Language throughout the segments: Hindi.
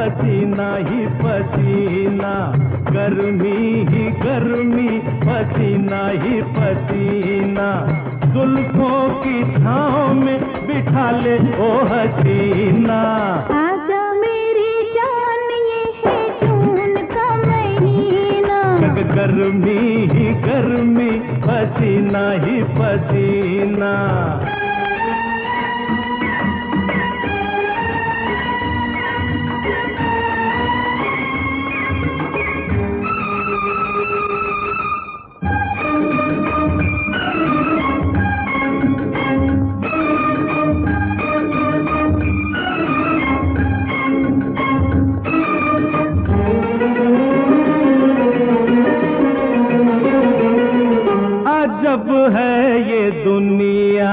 पसीना ही पसीना, गर्मी ही गर्मी, पसीना ही पसीना। जुल्फों की छाँव में बिठा ले ओ हसीना। आजा मेरी जान, ये है जून का महीना। गर्मी ही गर्मी, पसीना ही पसीना। अजब है ये दुनिया,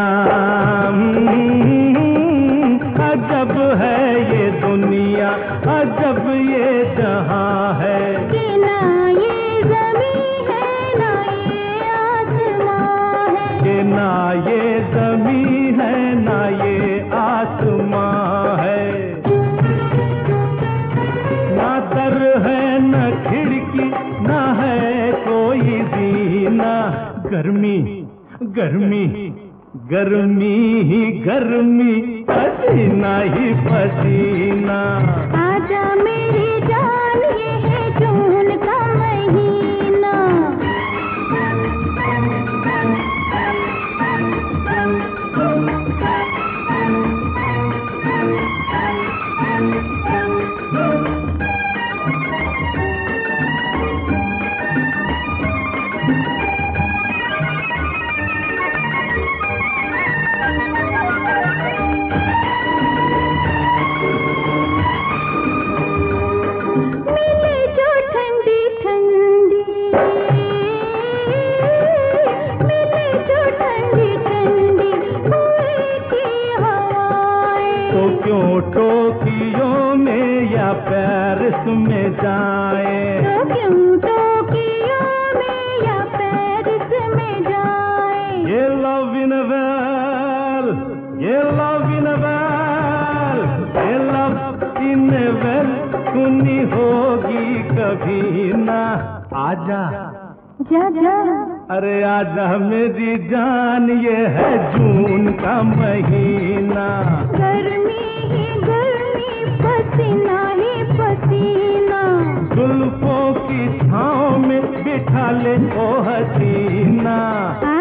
अजब है ये दुनिया, अजब ये जहां है। कि ना ये ज़मीं है, ना ये आसमां है। कि ना ये ज़मीं है, ना ये आसमां है। ना दर है न खिड़की, ना है कोई जीना। गर्मी गर्मी गर्मी ही गर्मी, पसीना ही पसीना। आजा मेरी जान, ये है जून का महीना। तो क्यों टोकियो में या पेरिस में जाए, तो क्यों टोकियो में या पेरिस में जाए। ये लव इन वेल, ये लव इन वेल, ये लव इन वेल सुनी होगी कभी ना। आजा जा जा, अरे आजा मेरी जान, ये है जून का महीना। गर्मी ही गर्मी, पसीना ही पसीना। जुल्फों की छाँव में बिठा ले ओ हसीना।